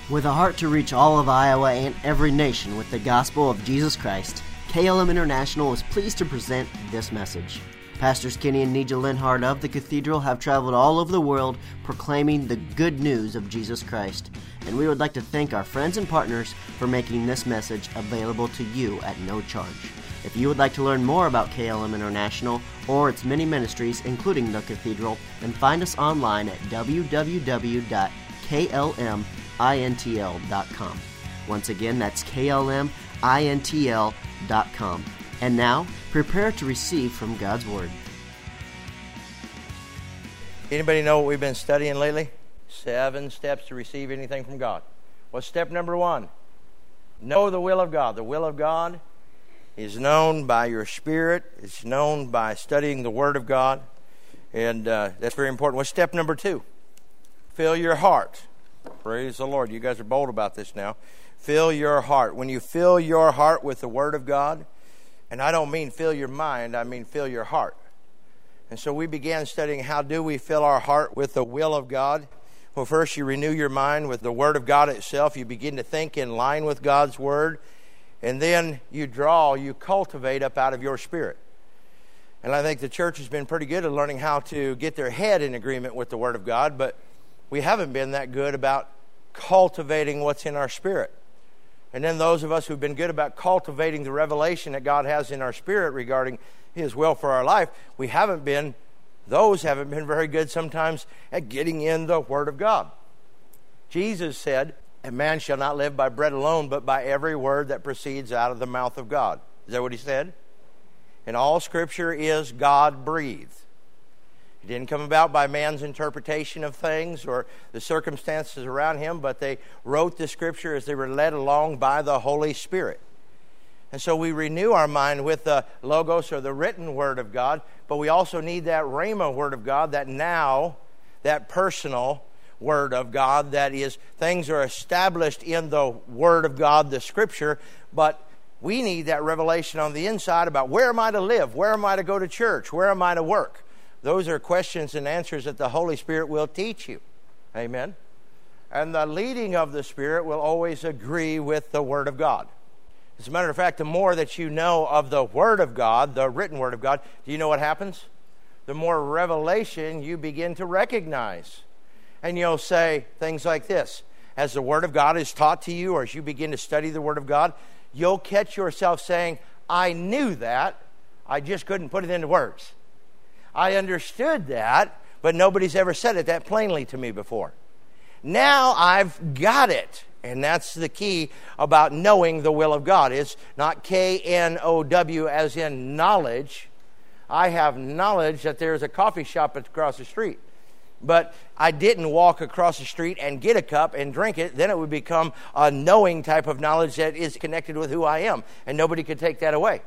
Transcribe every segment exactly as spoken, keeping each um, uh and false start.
With a heart to reach all of Iowa and every nation with the gospel of Jesus Christ, K L M International is pleased to present this message. Pastors Kenny and Nija Linhart of the Cathedral have traveled all over the world proclaiming the good news of Jesus Christ, and we would like to thank our friends and partners for making this message available to you at no charge. If you would like to learn more about K L M International or its many ministries, including the Cathedral, then find us online at w w w dot k l m intl dot com. Once again, that's k l m intl dot com. And now, prepare to receive from God's Word. Anybody know what we've been studying lately? Seven steps to receive anything from God. What's step number one? Know the will of God. The will of God is known by your spirit. It's known by studying the Word of God. And uh, that's very important. What's step number two? Fill your heart. Praise the Lord. You guys are bold about this now. Fill your heart. When you fill your heart with the Word of God, and I don't mean fill your mind, I mean fill your heart. And so we began studying how do we fill our heart with the will of God. Well, first you renew your mind with the Word of God itself. You begin to think in line with God's Word. And then you draw, you cultivate up out of your spirit. And I think the church has been pretty good at learning how to get their head in agreement with the Word of God, but we haven't been that good about cultivating what's in our spirit. And then those of us who've been good about cultivating the revelation that God has in our spirit regarding His will for our life, we haven't been, those haven't been very good sometimes at getting in the Word of God. Jesus said, "A man shall not live by bread alone, but by every word that proceeds out of the mouth of God." Is that what He said? And all Scripture is God-breathed. It didn't come about by man's interpretation of things or the circumstances around him, but they wrote the Scripture as they were led along by the Holy Spirit. And so we renew our mind with the Logos or the written Word of God, but we also need that Rhema Word of God, that now, that personal Word of God, that is, things are established in the Word of God, the Scripture, but we need that revelation on the inside about where am I to live, where am I to go to church, where am I to work. Those are questions and answers that the Holy Spirit will teach you. Amen. And the leading of the Spirit will always agree with the Word of God. As a matter of fact, the more that you know of the Word of God, the written Word of God, do you know what happens? The more revelation you begin to recognize. And you'll say things like this. As the Word of God is taught to you, or as you begin to study the Word of God, you'll catch yourself saying, "I knew that, I just couldn't put it into words. I understood that, but nobody's ever said it that plainly to me before. Now I've got it." And that's the key about knowing the will of God. It's not K N O W as in knowledge. I have knowledge that there's a coffee shop across the street. But I didn't walk across the street and get a cup and drink it. Then it would become a knowing type of knowledge that is connected with who I am. And nobody could take that away.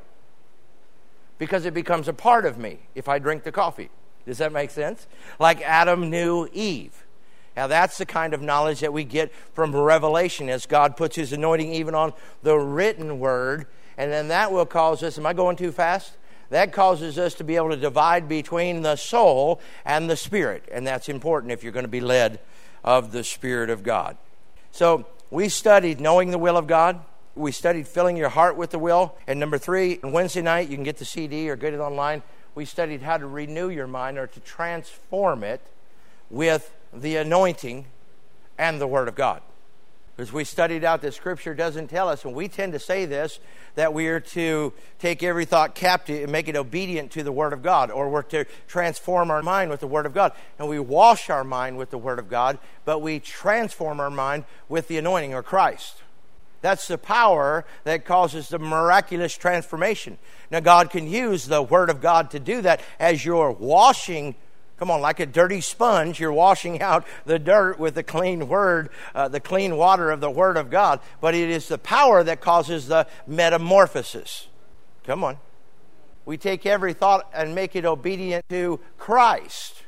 Because it becomes a part of me if I drink the coffee. Does that make sense? Like Adam knew Eve. Now that's the kind of knowledge that we get from revelation as God puts His anointing even on the written Word. And then that will cause us, am I going too fast? That causes us to be able to divide between the soul and the spirit. And that's important if you're going to be led of the Spirit of God. So we studied knowing the will of God. We studied filling your heart with the will. And number three, on Wednesday night, you can get the C D or get it online. We studied how to renew your mind or to transform it with the anointing and the Word of God. As we studied out that Scripture doesn't tell us, and we tend to say this, that we are to take every thought captive and make it obedient to the Word of God, or we're to transform our mind with the Word of God. And we wash our mind with the Word of God, but we transform our mind with the anointing or Christ. That's the power that causes the miraculous transformation. Now, God can use the Word of God to do that as you're washing. Come on, like a dirty sponge, you're washing out the dirt with the clean word, uh, the clean water of the Word of God. But it is the power that causes the metamorphosis. Come on. We take every thought and make it obedient to Christ.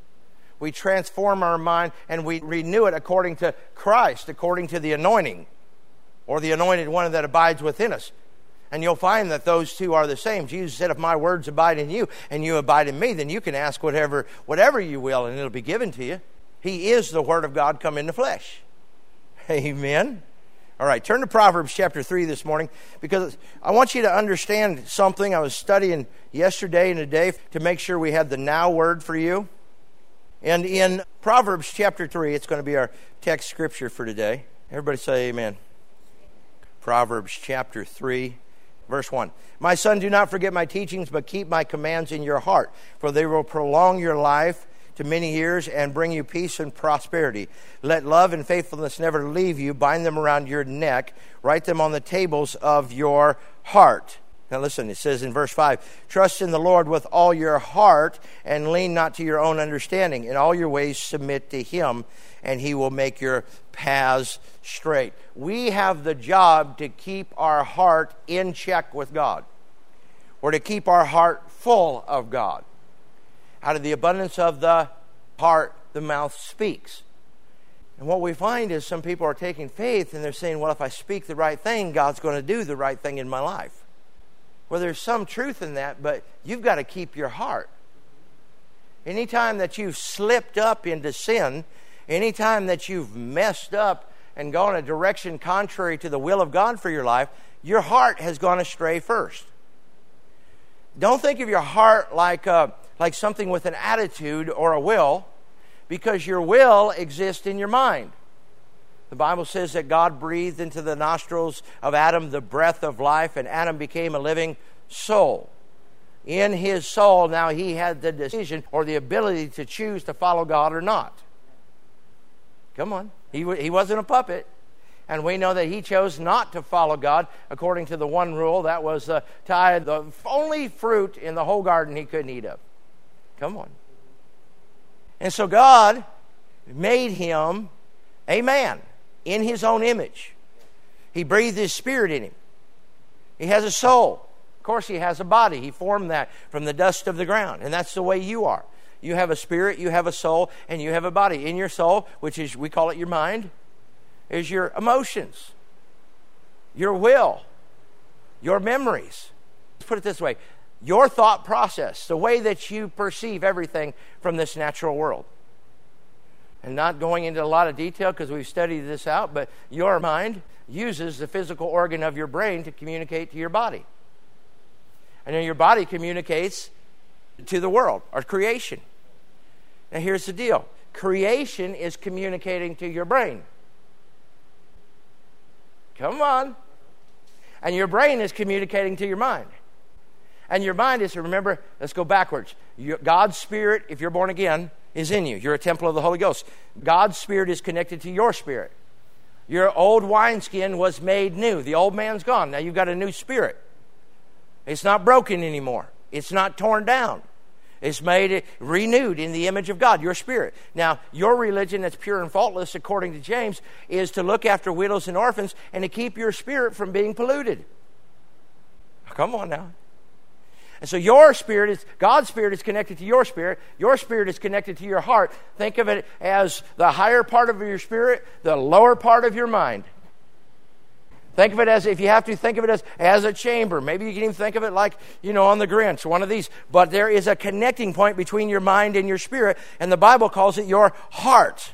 We transform our mind and we renew it according to Christ, according to the anointing, or the anointed one that abides within us. And you'll find that those two are the same. Jesus said, if my words abide in you and you abide in me, then you can ask whatever whatever you will and it'll be given to you. He is the Word of God come in the flesh. Amen. All right, turn to Proverbs chapter three this morning, because I want you to understand something. I was studying yesterday and today to make sure we had the now word for you. And in Proverbs chapter three, it's going to be our text scripture for today. Everybody say amen. Proverbs chapter three, verse one. My son, do not forget my teachings, but keep my commands in your heart, for they will prolong your life to many years and bring you peace and prosperity. Let love and faithfulness never leave you. Bind them around your neck. Write them on the tables of your heart. Now listen, it says in verse five, trust in the Lord with all your heart and lean not to your own understanding. In all your ways submit to him, and he will make your paths straight. We have the job to keep our heart in check with God, or to keep our heart full of God. Out of the abundance of the heart, the mouth speaks. And what we find is some people are taking faith and they're saying, well, if I speak the right thing, God's going to do the right thing in my life. Well, there's some truth in that, but you've got to keep your heart. Anytime that you've slipped up into sin, anytime that you've messed up and gone a direction contrary to the will of God for your life, your heart has gone astray first. Don't think of your heart like a like something with an attitude or a will, because your will exists in your mind. The Bible says that God breathed into the nostrils of Adam the breath of life, and Adam became a living soul. In his soul, now he had the decision or the ability to choose to follow God or not. Come on. He, he wasn't a puppet. And we know that he chose not to follow God according to the one rule. That was uh, tithe, the only fruit in the whole garden he couldn't eat of. Come on. And so God made him a man in his own image. He breathed his spirit in him. He has a soul. Of course, he has a body. He formed that from the dust of the ground. And that's the way you are. You have a spirit, you have a soul, and you have a body. In your soul, which is, we call it your mind, is your emotions, your will, your memories. Let's put it this way. Your thought process, the way that you perceive everything from this natural world. And not going into a lot of detail because we've studied this out, but your mind uses the physical organ of your brain to communicate to your body. And then your body communicates to the world, or creation. Now here's the deal. Creation is communicating to your brain. Come on. And your brain is communicating to your mind. And your mind is, remember, let's go backwards. Your, God's Spirit, if you're born again, is in you. You're a temple of the Holy Ghost. God's Spirit is connected to your spirit. Your old wineskin was made new. The old man's gone. Now you've got a new spirit. It's not broken anymore. It's not torn down. It's made renewed in the image of God, your spirit. Now, your religion that's pure and faultless, according to James, is to look after widows and orphans and to keep your spirit from being polluted. Come on now. And so your spirit is, God's spirit is connected to your spirit. Your spirit is connected to your heart. Think of it as the higher part of your spirit, the lower part of your mind. Think of it as, if you have to, think of it as, as a chamber. Maybe you can even think of it like, you know, on the Grinch, one of these. But there is a connecting point between your mind and your spirit, and the Bible calls it your heart.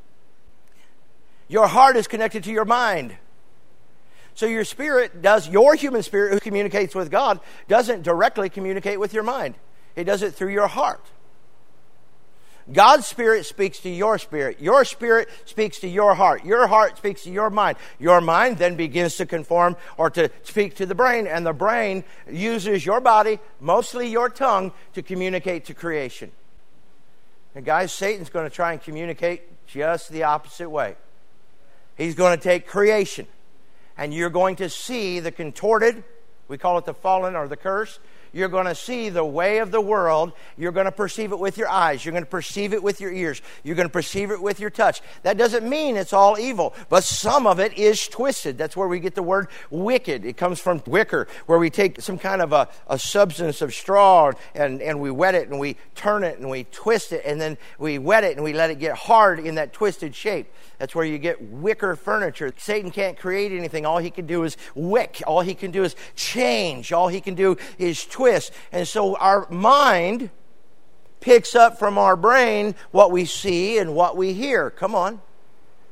Your heart is connected to your mind. So your spirit does, your human spirit who communicates with God, doesn't directly communicate with your mind. It does it through your heart. God's Spirit speaks to your spirit. Your spirit speaks to your heart. Your heart speaks to your mind. Your mind then begins to conform or to speak to the brain, and the brain uses your body, mostly your tongue, to communicate to creation. And guys, Satan's going to try and communicate just the opposite way. He's going to take creation, and you're going to see the contorted, we call it the fallen or the curse. You're going to see the way of the world. You're going to perceive it with your eyes. You're going to perceive it with your ears. You're going to perceive it with your touch. That doesn't mean it's all evil, but some of it is twisted. That's where we get the word wicked. It comes from wicker, where we take some kind of a, a substance of straw and, and we wet it and we turn it and we twist it, and then we wet it and we let it get hard in that twisted shape. That's where you get wicker furniture. Satan can't create anything. All he can do is wick. All he can do is change. All he can do is twist. And so our mind picks up from our brain what we see and what we hear. Come on.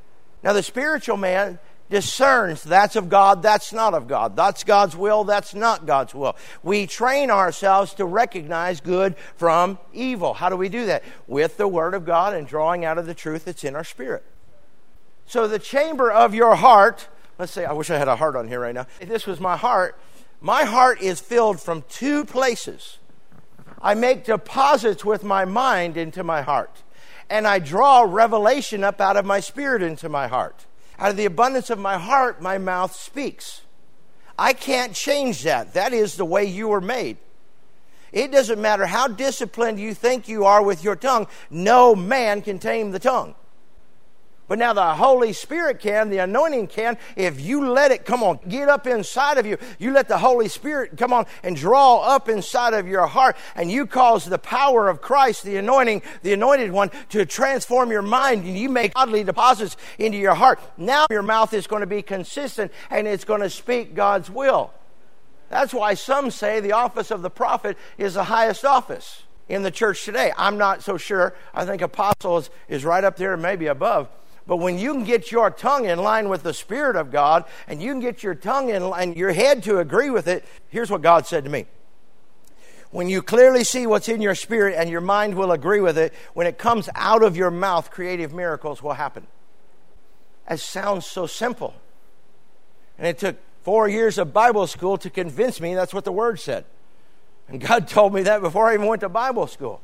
Now the spiritual man discerns that's of God, that's not of God. That's God's will, that's not God's will. We train ourselves to recognize good from evil. How do we do that? With the Word of God and drawing out of the truth that's in our spirit. So the chamber of your heart, let's say, I wish I had a heart on here right now. If this was my heart, my heart is filled from two places. I make deposits with my mind into my heart. And I draw revelation up out of my spirit into my heart. Out of the abundance of my heart, my mouth speaks. I can't change that. That is the way you were made. It doesn't matter how disciplined you think you are with your tongue. No man can tame the tongue. But now the Holy Spirit can, the anointing can, if you let it, come on, get up inside of you. You let the Holy Spirit come on and draw up inside of your heart, and you cause the power of Christ, the anointing, the anointed one, to transform your mind, and you make godly deposits into your heart. Now your mouth is going to be consistent, and it's going to speak God's will. That's why some say the office of the prophet is the highest office in the church today. I'm not so sure. I think apostle is, is right up there and maybe above. But when you can get your tongue in line with the Spirit of God, and you can get your tongue in line, your head to agree with it, here's what God said to me. When you clearly see what's in your spirit and your mind will agree with it, when it comes out of your mouth, creative miracles will happen. It sounds so simple. And it took four years of Bible school to convince me that's what the Word said. And God told me that before I even went to Bible school.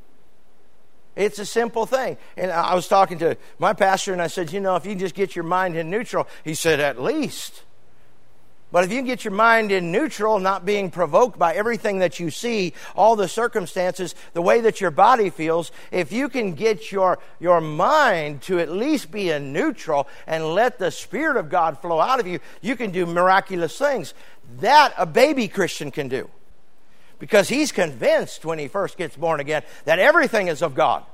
It's a simple thing. And I was talking to my pastor and I said, you know, if you just get your mind in neutral, he said, at least. But if you get your mind in neutral, not being provoked by everything that you see, all the circumstances, the way that your body feels, if you can get your, your mind to at least be in neutral and let the Spirit of God flow out of you, you can do miraculous things. That a baby Christian can do. Because he's convinced when he first gets born again that everything is of God.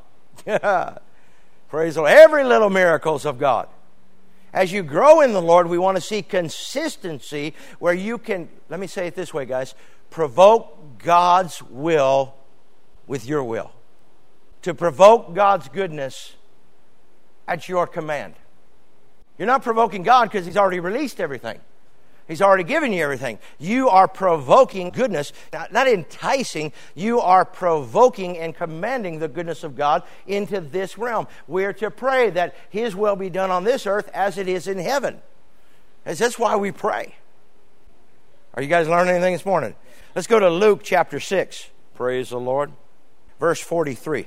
Praise the Lord. Every little miracle is of God. As you grow in the Lord, we want to see consistency where you can, let me say it this way, guys, provoke God's will with your will. To provoke God's goodness at your command. You're not provoking God because He's already released everything. He's already given you everything. You are provoking goodness, not, not enticing. You are provoking and commanding the goodness of God into this realm. We're to pray that His will be done on this earth as it is in heaven. As that's why we pray. Are you guys learning anything this morning? Let's go to Luke chapter six. Praise the Lord. Verse forty-three.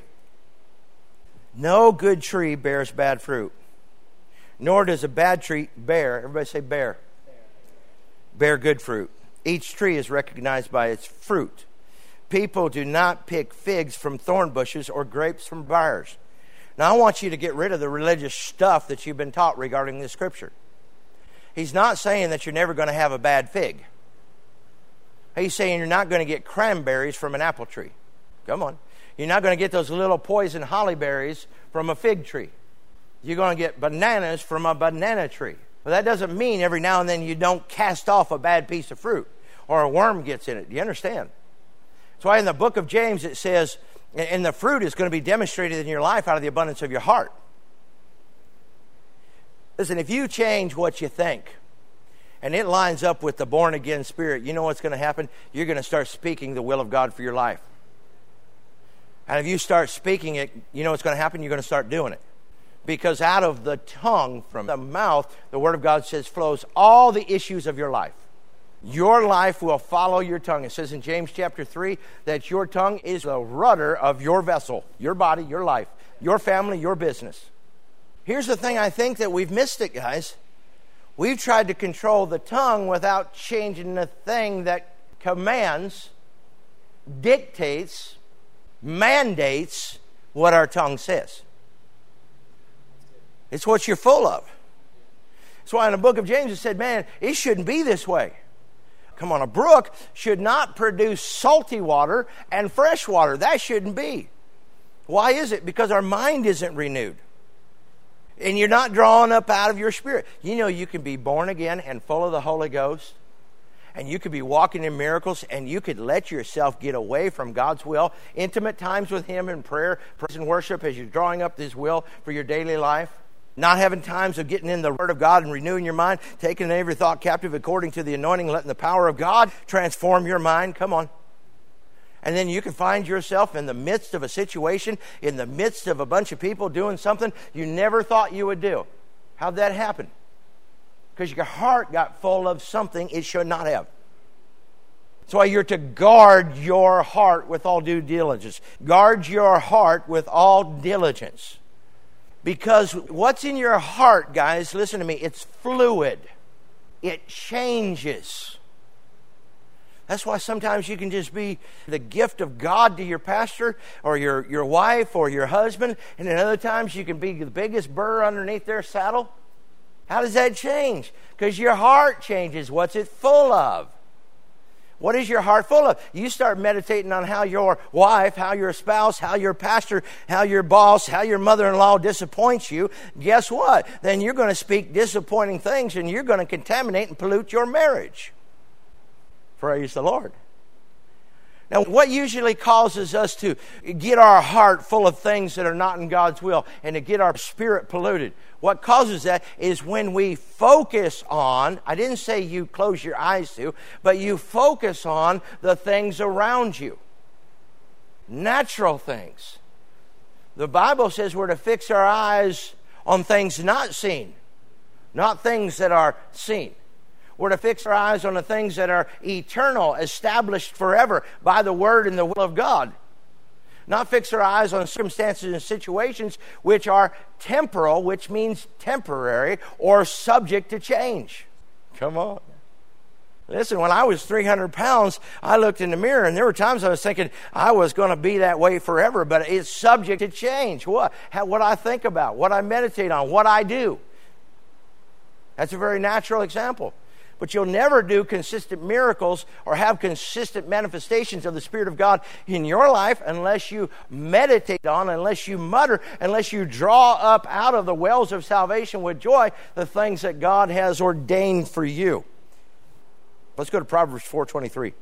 No good tree bears bad fruit, nor does a bad tree bear, everybody say bear. Bear good fruit. Each tree is recognized by its fruit. People do not pick figs from thorn bushes or grapes from briars. Now I want you to get rid of the religious stuff that you've been taught regarding this scripture. He's not saying that you're never going to have a bad fig. He's saying you're not going to get cranberries from an apple tree. Come on. You're not going to get those little poison holly berries from a fig tree. You're going to get bananas from a banana tree. But that doesn't mean every now and then you don't cast off a bad piece of fruit or a worm gets in it. Do you understand? That's why in the book of James it says, and the fruit is going to be demonstrated in your life out of the abundance of your heart. Listen, if you change what you think and it lines up with the born again spirit, you know what's going to happen? You're going to start speaking the will of God for your life. And if you start speaking it, you know what's going to happen? You're going to start doing it. Because out of the tongue, from the mouth, the Word of God says, flows all the issues of your life. Your life will follow your tongue. It says in James chapter three that your tongue is the rudder of your vessel, your body, your life, your family, your business. Here's the thing, I think that we've missed it, guys. We've tried to control the tongue without changing the thing that commands, dictates, mandates what our tongue says. It's what you're full of. That's why in the book of James it said, man, it shouldn't be this way. Come on, a brook should not produce salty water and fresh water. That shouldn't be. Why is it? Because our mind isn't renewed. And you're not drawing up out of your spirit. You know you can be born again and full of the Holy Ghost. And you could be walking in miracles and you could let yourself get away from God's will. Intimate times with Him in prayer, praise and worship as you're drawing up His will for your daily life. Not having times of getting in the Word of God and renewing your mind, taking every thought captive according to the anointing, letting the power of God transform your mind. Come on. And then you can find yourself in the midst of a situation, in the midst of a bunch of people doing something you never thought you would do. How'd that happen? Because your heart got full of something it should not have. That's why you're to guard your heart with all due diligence. Guard your heart with all diligence. Because what's in your heart, guys, listen to me, it's fluid. It changes. That's why sometimes you can just be the gift of God to your pastor or your, your wife or your husband, and then other times you can be the biggest burr underneath their saddle. How does that change? Because your heart changes. What's it full of? What is your heart full of? You start meditating on how your wife, how your spouse, how your pastor, how your boss, how your mother-in-law disappoints you. Guess what? Then you're going to speak disappointing things and you're going to contaminate and pollute your marriage. Praise the Lord. Now, what usually causes us to get our heart full of things that are not in God's will and to get our spirit polluted? What causes that is when we focus on, I didn't say you close your eyes to, but you focus on the things around you. Natural things. The Bible says we're to fix our eyes on things not seen, not things that are seen. We're to fix our eyes on the things that are eternal, established forever by the Word and the will of God. Not fix our eyes on circumstances and situations which are temporal, which means temporary or subject to change. Come on. Listen, when I was three hundred pounds, I looked in the mirror and there were times I was thinking I was going to be that way forever, but it's subject to change. What? How, what I think about, what I meditate on, what I do. That's a very natural example. But you'll never do consistent miracles or have consistent manifestations of the Spirit of God in your life unless you meditate on, unless you mutter, unless you draw up out of the wells of salvation with joy the things that God has ordained for you. Let's go to Proverbs four twenty-three.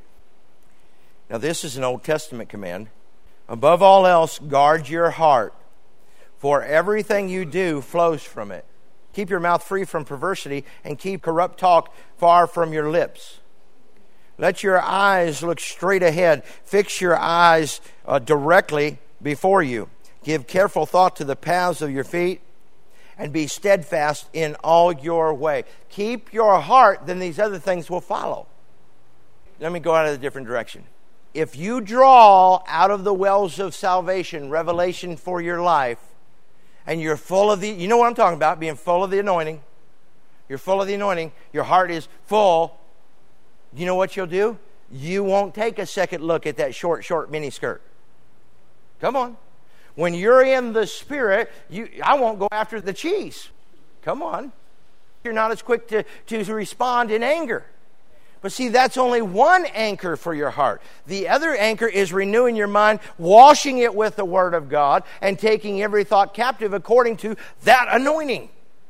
Now this is an Old Testament command. Above all else, guard your heart, for everything you do flows from it. Keep your mouth free from perversity and keep corrupt talk far from your lips. Let your eyes look straight ahead. Fix your eyes uh, directly before you. Give careful thought to the paths of your feet and be steadfast in all your way. Keep your heart, then these other things will follow. Let me go out of a different direction. If you draw out of the wells of salvation revelation for your life, and you're full of the, you know what I'm talking about, being full of the anointing. You're full of the anointing. Your heart is full. You know what you'll do? You won't take a second look at that short, short mini skirt. Come on. When you're in the Spirit, you, I won't go after the cheese. Come on. You're not as quick to, to respond in anger. But see, that's only one anchor for your heart. The other anchor is renewing your mind, washing it with the Word of God, and taking every thought captive according to that anointing.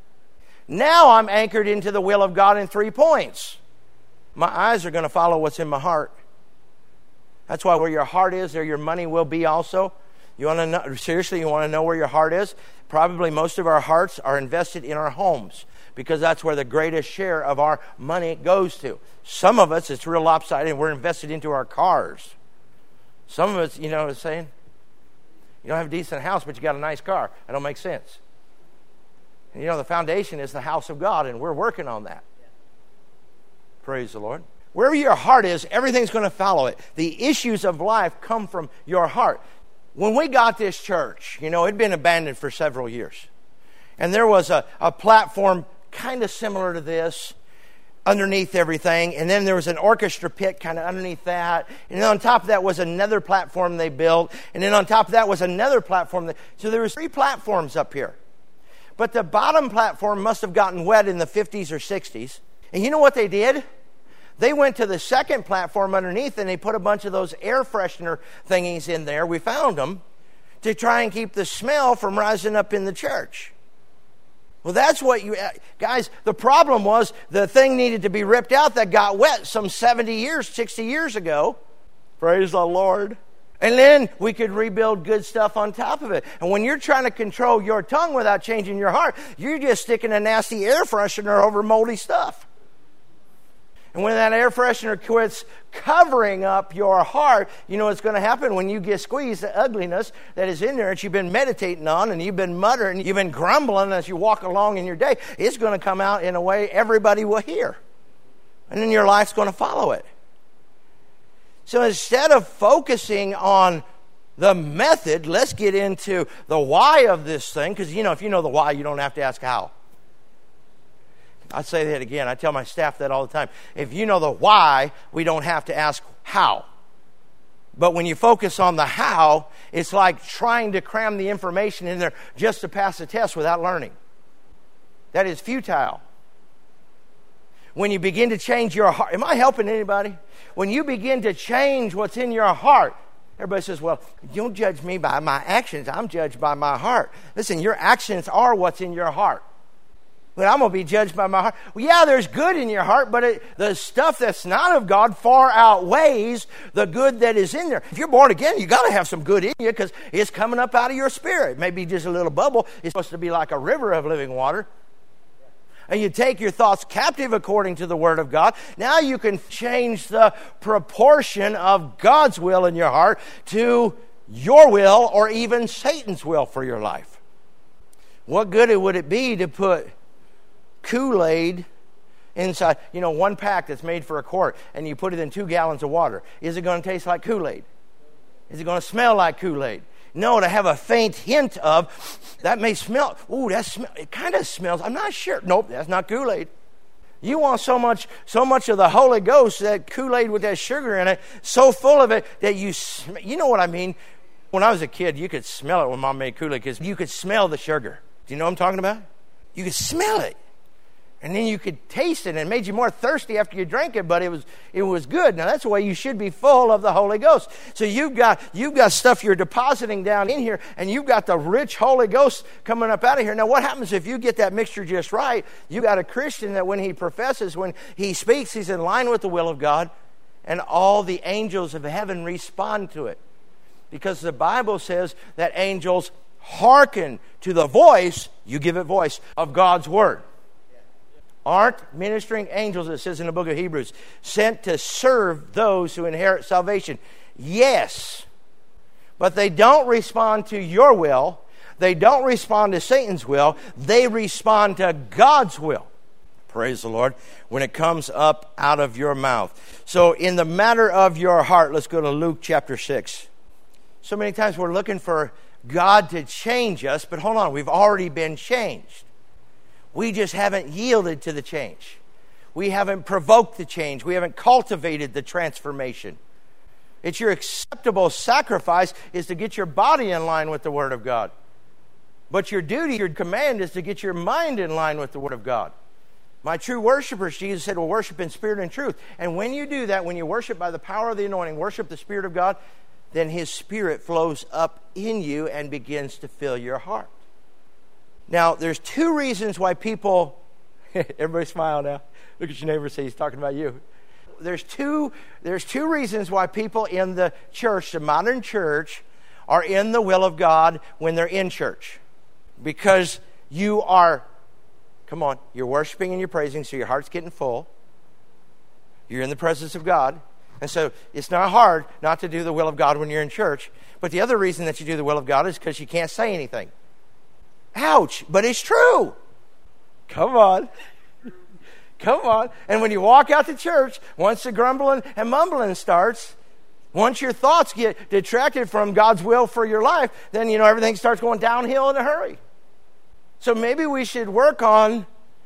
Now I'm anchored into the will of God in three points. My eyes are going to follow what's in my heart. That's why where your heart is, there your money will be also. You want to know, seriously, you want to know where your heart is? Probably most of our hearts are invested in our homes, because that's where the greatest share of our money goes to. Some of us, it's real lopsided, and we're invested into our cars. Some of us, you know what I'm saying? You don't have a decent house, but you got a nice car. That don't make sense. And you know, the foundation is the house of God, and we're working on that. Yeah. Praise the Lord. Wherever your heart is, everything's going to follow it. The issues of life come from your heart. When we got this church, you know, it had been abandoned for several years. And there was a, a platform kind of similar to this underneath everything. And then there was an orchestra pit kind of underneath that. And then on top of that was another platform they built. And then on top of that was another platform. That, so there was three platforms up here. But the bottom platform must have gotten wet in the fifties or sixties. And you know what they did? They went to the second platform underneath and they put a bunch of those air freshener thingies in there. We found them to try and keep the smell from rising up in the church. Well, that's what you... Guys, the problem was the thing needed to be ripped out that got wet some seventy years, sixty years ago. Praise the Lord. And then we could rebuild good stuff on top of it. And when you're trying to control your tongue without changing your heart, you're just sticking a nasty air freshener over moldy stuff. And when that air freshener quits covering up your heart, you know what's going to happen when you get squeezed? The ugliness that is in there that you've been meditating on and you've been muttering, you've been grumbling as you walk along in your day, it's going to come out in a way everybody will hear. And then your life's going to follow it. So instead of focusing on the method, let's get into the why of this thing. Because, you know, if you know the why, you don't have to ask how. I say that again. I tell my staff that all the time. If you know the why, we don't have to ask how. But when you focus on the how, it's like trying to cram the information in there just to pass a test without learning. That is futile. When you begin to change your heart, am I helping anybody? When you begin to change what's in your heart, everybody says, well, don't judge me by my actions. I'm judged by my heart. Listen, your actions are what's in your heart. But I'm going to be judged by my heart. Well, yeah, there's good in your heart, but it, the stuff that's not of God far outweighs the good that is in there. If you're born again, you got to have some good in you because it's coming up out of your spirit. Maybe just a little bubble. It's supposed to be like a river of living water. And you take your thoughts captive according to the Word of God. Now you can change the proportion of God's will in your heart to your will or even Satan's will for your life. What good would it be to put Kool-Aid inside, you know, one pack that's made for a quart, and you put it in two gallons of water? Is it going to taste like Kool-Aid? Is it going to smell like Kool-Aid? No, to have a faint hint of, that may smell, ooh, that smell, it kind of smells, I'm not sure. Nope, that's not Kool-Aid. You want so much, so much of the Holy Ghost, that Kool-Aid with that sugar in it, so full of it that you, sm- you know what I mean? When I was a kid, you could smell it when Mom made Kool-Aid because you could smell the sugar. Do you know what I'm talking about? You could smell it. And then you could taste it, and it made you more thirsty after you drank it, but it was it was good. Now that's the way you should be full of the Holy Ghost. So you've got you've got stuff you're depositing down in here, and you've got the rich Holy Ghost coming up out of here. Now what happens if you get that mixture just right? You got a Christian that when he professes, when he speaks, he's in line with the will of God, and all the angels of heaven respond to it. Because the Bible says that angels hearken to the voice, you give it voice, of God's word. Aren't ministering angels, it says in the book of Hebrews, sent to serve those who inherit salvation? Yes. But they don't respond to your will. They don't respond to Satan's will. They respond to God's will. Praise the Lord. When it comes up out of your mouth. So in the matter of your heart, let's go to Luke chapter six. So many times we're looking for God to change us, but hold on, we've already been changed. We just haven't yielded to the change. We haven't provoked the change. We haven't cultivated the transformation. It's your acceptable sacrifice is to get your body in line with the Word of God. But your duty, your command is to get your mind in line with the Word of God. My true worshipers, Jesus said, will worship in spirit and truth. And when you do that, when you worship by the power of the anointing, worship the Spirit of God, then His Spirit flows up in you and begins to fill your heart. Now, there's two reasons why people, everybody smile now. Look at your neighbor and say he's talking about you. There's two, there's two reasons why people in the church, the modern church, are in the will of God when they're in church. Because you are, come on, you're worshiping and you're praising, so your heart's getting full. You're in the presence of God. And so it's not hard not to do the will of God when you're in church. But the other reason that you do the will of God is because you can't say anything. Ouch, but it's true. Come on. Come on. And when you walk out to church, once the grumbling and mumbling starts, once your thoughts get detracted from God's will for your life, then, you know, everything starts going downhill in a hurry. So maybe we should work on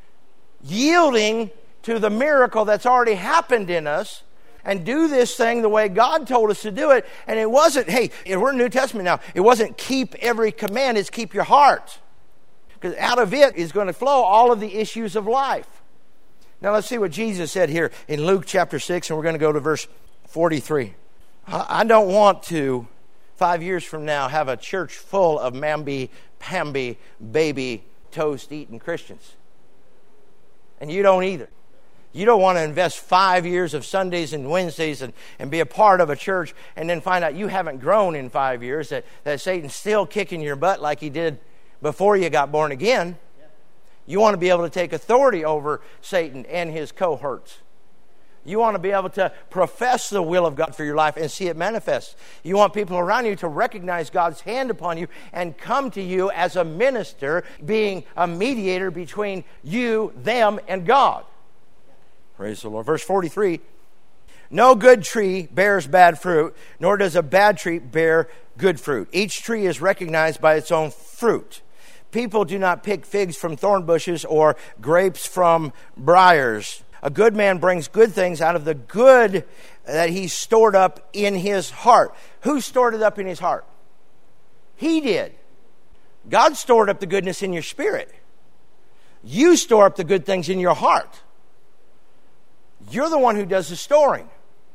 yielding to the miracle that's already happened in us and do this thing the way God told us to do it. And it wasn't, hey, we're in New Testament now. It wasn't keep every command, it's keep your heart. Because out of it is going to flow all of the issues of life. Now let's see what Jesus said here in Luke chapter six, and we're going to go to verse forty-three. I don't want to, five years from now, have a church full of mamby-pamby, baby, toast-eating Christians. And you don't either. You don't want to invest five years of Sundays and Wednesdays and, and be a part of a church and then find out you haven't grown in five years, that, that Satan's still kicking your butt like he did before you got born again. You want to be able to take authority over Satan and his cohorts. You want to be able to profess the will of God for your life and see it manifest. You want people around you to recognize God's hand upon you and come to you as a minister, being a mediator between you, them, and God. Praise the Lord. Verse forty-three, no good tree bears bad fruit, nor does a bad tree bear good fruit. Each tree is recognized by its own fruit. People do not pick figs from thorn bushes or grapes from briars. A good man brings good things out of the good that he stored up in his heart. Who stored it up in his heart? He did. God stored up the goodness in your spirit. You store up the good things in your heart. You're the one who does the storing.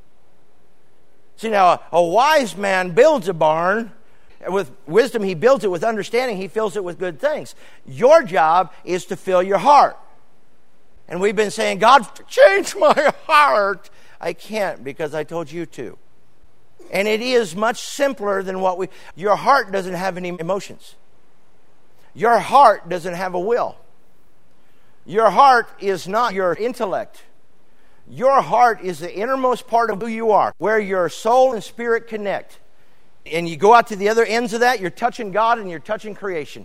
See, now, a, a wise man builds a barn. With wisdom, he builds it. With understanding, he fills it with good things. Your job is to fill your heart. And we've been saying, God, change my heart. I can't, because I told you to. And it is much simpler than what we... Your heart doesn't have any emotions. Your heart doesn't have a will. Your heart is not your intellect. Your heart is the innermost part of who you are, where your soul and spirit connect. And you go out to the other ends of that, you're touching God and you're touching creation.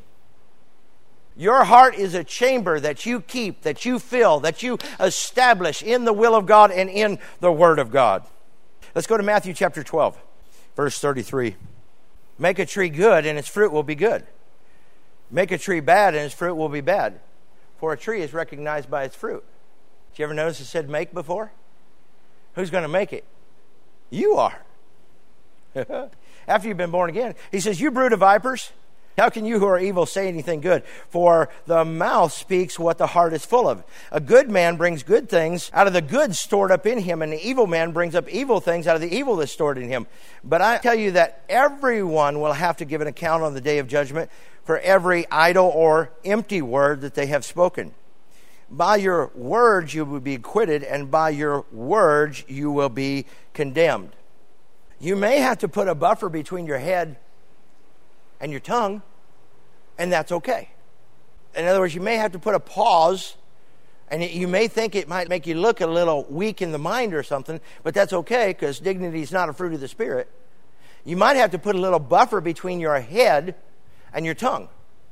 Your heart is a chamber that you keep, that you fill, that you establish in the will of God and in the Word of God. Let's go to Matthew chapter twelve, verse thirty-three. Make a tree good and its fruit will be good. Make a tree bad and its fruit will be bad. For a tree is recognized by its fruit. Did you ever notice it said make before? Who's going to make it? You are. After you've been born again. He says, you brood of vipers, how can you who are evil say anything good? For the mouth speaks what the heart is full of. A good man brings good things out of the good stored up in him, and the evil man brings up evil things out of the evil that's stored in him. But I tell you that everyone will have to give an account on the day of judgment for every idle or empty word that they have spoken. By your words you will be acquitted, and by your words you will be condemned. You may have to put a buffer between your head and your tongue, and that's okay. In other words, you may have to put a pause, and you may think it might make you look a little weak in the mind or something, but that's okay, because dignity is not a fruit of the Spirit. You might have to put a little buffer between your head and your tongue.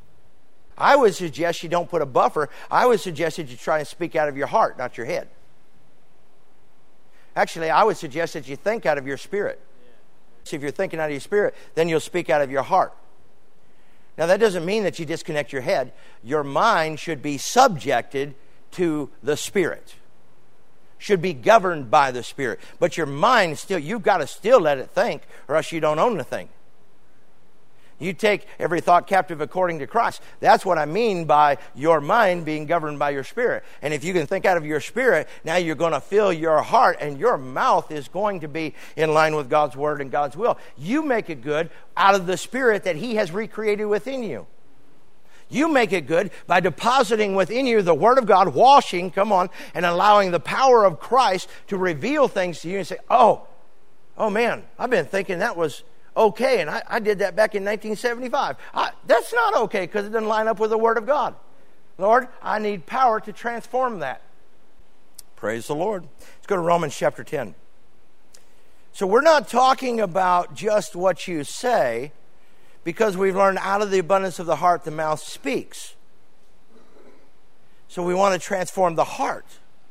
I would suggest you don't put a buffer. I would suggest that you try and speak out of your heart, not your head. Actually, I would suggest that you think out of your spirit. So if you're thinking out of your spirit, then you'll speak out of your heart. Now, that doesn't mean that you disconnect your head. Your mind should be subjected to the Spirit. Should be governed by the Spirit. But your mind still, you've got to still let it think, or else you don't own the thing. You take every thought captive according to Christ. That's what I mean by your mind being governed by your spirit. And if you can think out of your spirit, now you're going to fill your heart, and your mouth is going to be in line with God's word and God's will. You make it good out of the spirit that He has recreated within you. You make it good by depositing within you the Word of God, washing, come on, and allowing the power of Christ to reveal things to you and say, oh, oh man, I've been thinking that was okay, and I, I did that back in nineteen seventy-five. I, that's not okay, because it doesn't line up with the Word of God. Lord, I need power to transform that. Praise the Lord. Let's go to Romans chapter ten. So we're not talking about just what you say, because we've learned out of the abundance of the heart the mouth speaks. So we want to transform the heart.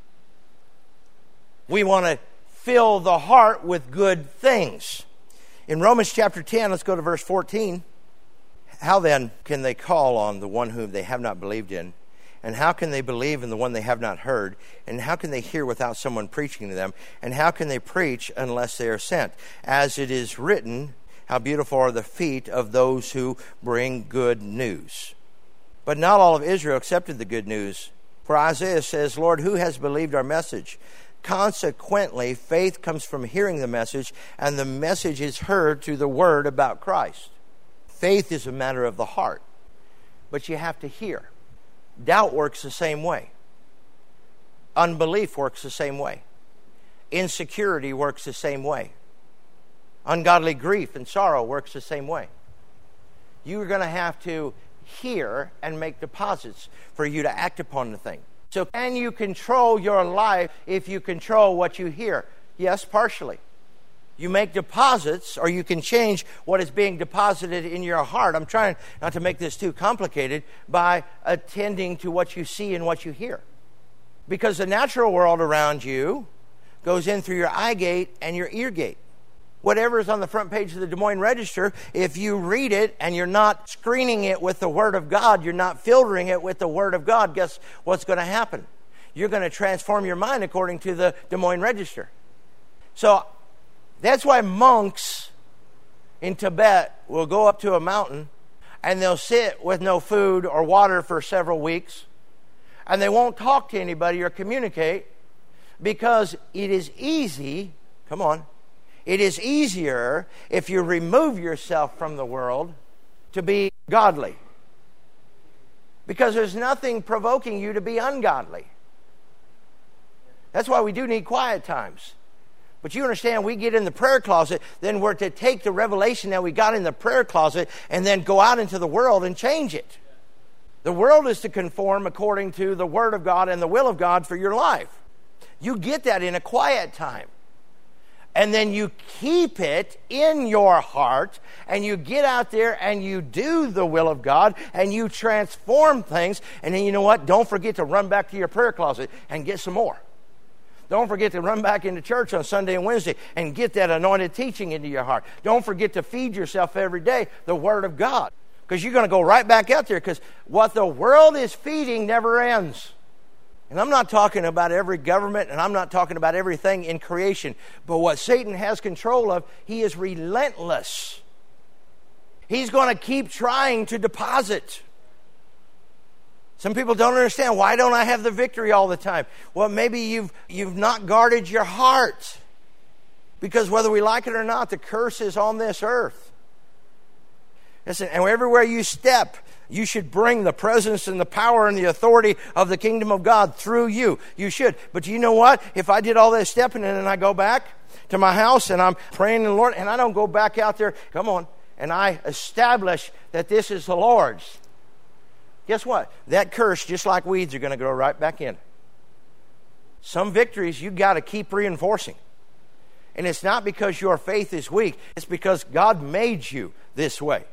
We want to fill the heart with good things. In Romans chapter ten, let's go to verse fourteen. How then can they call on the one whom they have not believed in? And how can they believe in the one they have not heard? And how can they hear without someone preaching to them? And how can they preach unless they are sent? As it is written, how beautiful are the feet of those who bring good news. But not all of Israel accepted the good news. For Isaiah says, Lord, who has believed our message? Consequently, faith comes from hearing the message, and the message is heard through the word about Christ. Faith is a matter of the heart, but you have to hear. Doubt works the same way. Unbelief works the same way. Insecurity works the same way. Ungodly grief and sorrow works the same way. You're going to have to hear and make deposits for you to act upon the thing. So can you control your life if you control what you hear? Yes, partially. You make deposits, or you can change what is being deposited in your heart. I'm trying not to make this too complicated, by attending to what you see and what you hear. Because the natural world around you goes in through your eye gate and your ear gate. Whatever is on the front page of the Des Moines Register, if you read it and you're not screening it with the Word of God, you're not filtering it with the Word of God, guess what's going to happen? You're going to transform your mind according to the Des Moines Register. So that's why monks in Tibet will go up to a mountain and they'll sit with no food or water for several weeks, and they won't talk to anybody or communicate, because it is easy, come on, it is easier if you remove yourself from the world to be godly. Because there's nothing provoking you to be ungodly. That's why we do need quiet times. But you understand, we get in the prayer closet, then we're to take the revelation that we got in the prayer closet and then go out into the world and change it. The world is to conform according to the Word of God and the will of God for your life. You get that in a quiet time. And then you keep it in your heart, and you get out there and you do the will of God, and you transform things. And then you know what? Don't forget to run back to your prayer closet and get some more. Don't forget to run back into church on Sunday and Wednesday and get that anointed teaching into your heart. Don't forget to feed yourself every day the Word of God, because you're going to go right back out there, because what the world is feeding never ends. And I'm not talking about every government, and I'm not talking about everything in creation. But what Satan has control of, he is relentless. He's going to keep trying to deposit. Some people don't understand, why don't I have the victory all the time? Well, maybe you've, you've not guarded your heart. Because whether we like it or not, the curse is on this earth. Listen, and everywhere you step, you should bring the presence and the power and the authority of the kingdom of God through you. You should. But you know what? If I did all that stepping and then I go back to my house and I'm praying to the Lord and I don't go back out there, come on, and I establish that this is the Lord's, guess what? That curse, just like weeds, are going to go right back in. Some victories you've got to keep reinforcing. And it's not because your faith is weak. It's because God made you this way.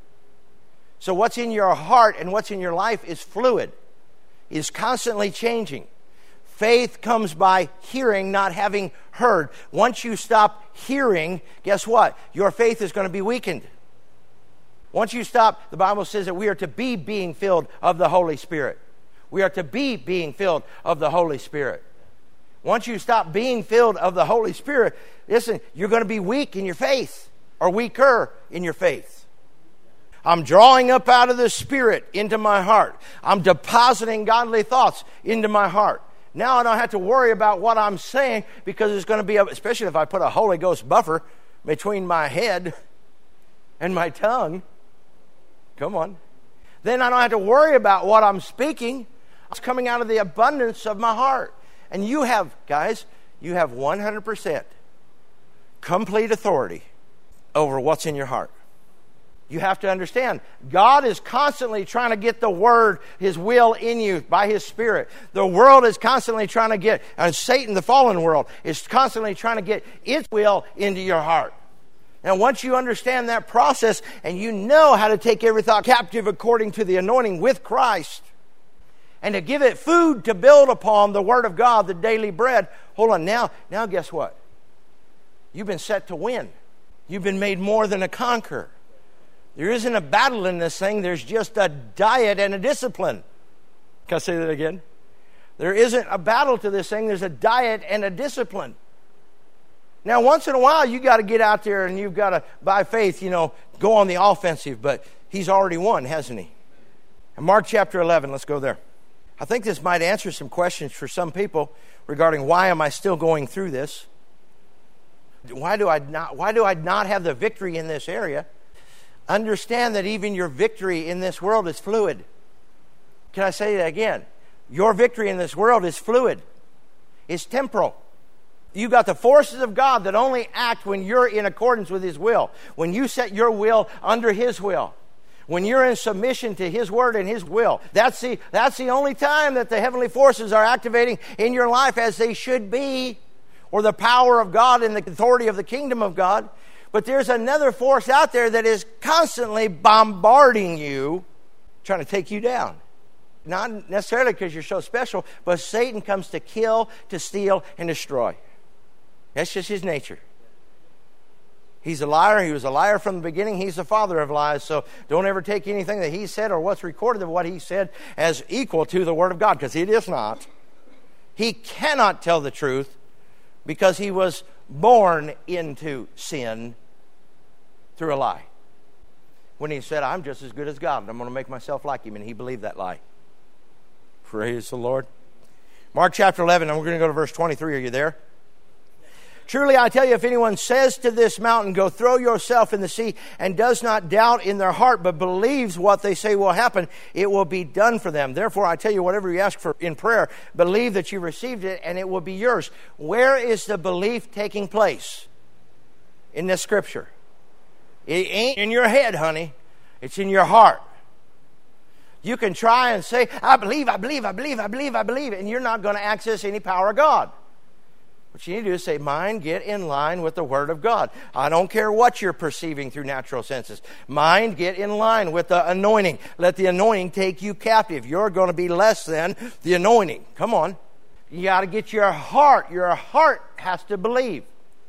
So what's in your heart and what's in your life is fluid, is constantly changing. Faith comes by hearing, not having heard. Once you stop hearing, guess what? Your faith is going to be weakened. Once you stop, the Bible says that we are to be being filled of the Holy Spirit. We are to be being filled of the Holy Spirit. Once you stop being filled of the Holy Spirit, listen, you're going to be weak in your faith, or weaker in your faith. I'm drawing up out of the Spirit into my heart. I'm depositing godly thoughts into my heart. Now I don't have to worry about what I'm saying, because it's going to be, especially if I put a Holy Ghost buffer between my head and my tongue. Come on. Then I don't have to worry about what I'm speaking. It's coming out of the abundance of my heart. And you have, guys, you have one hundred percent complete authority over what's in your heart. You have to understand, God is constantly trying to get the Word, His will in you by His Spirit. The world is constantly trying to get, and Satan, the fallen world, is constantly trying to get its will into your heart. And once you understand that process and you know how to take every thought captive according to the anointing with Christ, and to give it food to build upon, the Word of God, the daily bread, hold on, now, now guess what? You've been set to win. You've been made more than a conqueror. There isn't a battle in this thing. There's just a diet and a discipline. Can I say that again? There isn't a battle to this thing. There's a diet and a discipline. Now, once in a while, you got to get out there and you've got to, by faith, you know, go on the offensive. But He's already won, hasn't He? In Mark chapter eleven, let's go there. I think this might answer some questions for some people regarding, why am I still going through this? Why do I not, why do I not have the victory in this area? Understand that even your victory in this world is fluid. Can I say that again? Your victory in this world is fluid. is temporal. You got the forces of God that only act when you're in accordance with His will. When you set your will under His will. When you're in submission to His word and His will. That's the, that's the only time that the heavenly forces are activating in your life as they should be. Or the power of God and the authority of the kingdom of God. But there's another force out there that is constantly bombarding you, trying to take you down. Not necessarily because you're so special, but Satan comes to kill, to steal, and destroy. That's just his nature. He's a liar. He was a liar from the beginning. He's the father of lies. So don't ever take anything that he said or what's recorded of what he said as equal to the Word of God, because it is not. He cannot tell the truth because he was born into sin through a lie. When he said, I'm just as good as God, and I'm going to make myself like Him, and he believed that lie. Praise the Lord. Mark chapter eleven, and we're going to go to verse twenty-three. Are you there? Truly I tell you, if anyone says to this mountain, go throw yourself in the sea, and does not doubt in their heart, but believes what they say will happen, it will be done for them. Therefore I tell you, whatever you ask for in prayer, believe that you received it, and it will be yours. Where is the belief taking place? In this scripture. It ain't in your head, honey. It's in your heart. You can try and say, I believe, I believe, I believe, I believe, I believe, and you're not going to access any power of God. What you need to do is say, mind, get in line with the Word of God. I don't care what you're perceiving through natural senses. Mind, get in line with the anointing. Let the anointing take you captive. You're going to be less than the anointing. Come on. You got to get your heart. Your heart has to believe.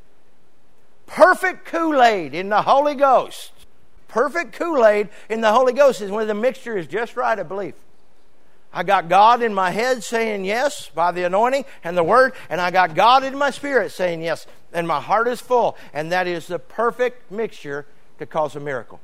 Perfect Kool-Aid in the Holy Ghost. Perfect Kool-Aid in the Holy Ghost is when the mixture is just right of belief. I got God in my head saying yes by the anointing and the Word, and I got God in my spirit saying yes, and my heart is full, and that is the perfect mixture to cause a miracle.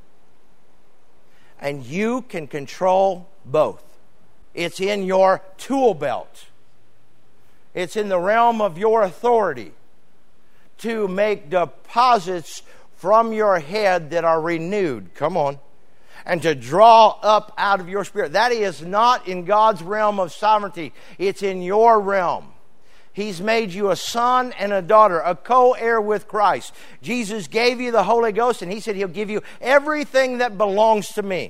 And you can control both. It's in your tool belt. It's in the realm of your authority to make deposits from your head that are renewed. Come on. And to draw up out of your spirit. That is not in God's realm of sovereignty. It's in your realm. He's made you a son and a daughter, a co-heir with Christ. Jesus gave you the Holy Ghost, and He said He'll give you everything that belongs to me.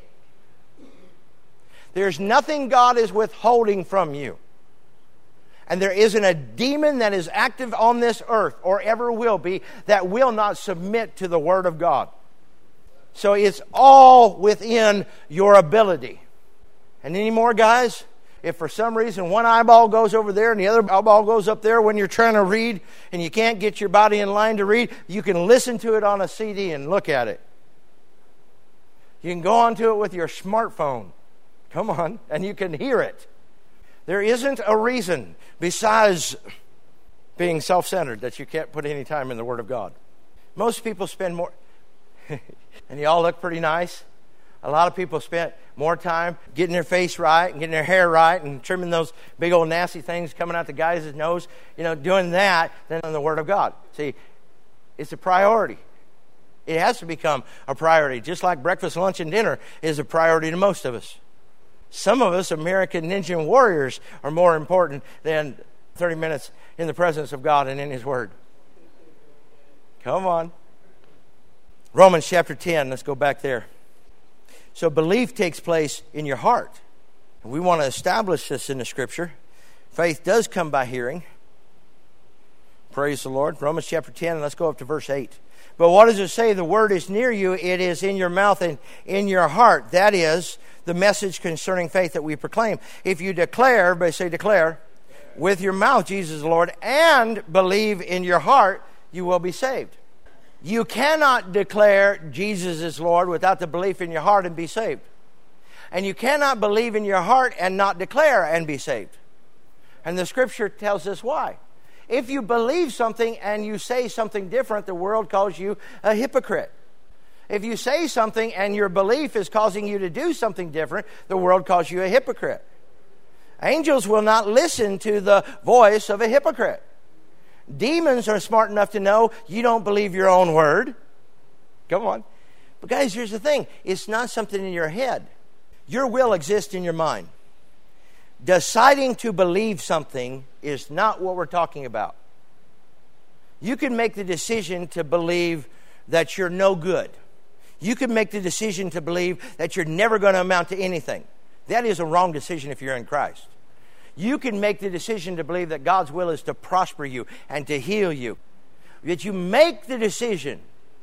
There's nothing God is withholding from you. And there isn't a demon that is active on this earth, or ever will be, that will not submit to the Word of God. So it's all within your ability. And any more, guys? If for some reason one eyeball goes over there and the other eyeball goes up there when you're trying to read and you can't get your body in line to read, you can listen to it on a C D and look at it. You can go onto it with your smartphone. Come on. And you can hear it. There isn't a reason besides being self-centered that you can't put any time in the Word of God. Most people spend more... And you all look pretty nice. A lot of people spent more time getting their face right and getting their hair right and trimming those big old nasty things coming out the guy's nose, you know, doing that than on the Word of God. See, it's a priority. It has to become a priority, just like breakfast, lunch, and dinner is a priority to most of us. Some of us, American ninja warriors, are more important than thirty minutes in the presence of God and in His Word. Come on. Romans chapter ten, let's go back there. So belief takes place in your heart. And we want to establish this in the Scripture. Faith does come by hearing. Praise the Lord. Romans chapter ten, and let's go up to verse eight. But what does it say? The word is near you. It is in your mouth and in your heart. That is the message concerning faith that we proclaim. If you declare, everybody say declare, with your mouth Jesus is Lord, and believe in your heart, you will be saved. You cannot declare Jesus is Lord without the belief in your heart and be saved. And you cannot believe in your heart and not declare and be saved. And the Scripture tells us why. If you believe something and you say something different, the world calls you a hypocrite. If you say something and your belief is causing you to do something different, the world calls you a hypocrite. Angels will not listen to the voice of a hypocrite. Demons are smart enough to know you don't believe your own word. Come on. But guys, here's the thing. It's not something in your head. Your will exists in your mind. Deciding to believe something is not what we're talking about. You can make the decision to believe that you're no good. You can make the decision to believe that you're never going to amount to anything. That is a wrong decision if you're in Christ. You can make the decision to believe that God's will is to prosper you and to heal you. That you make the decision.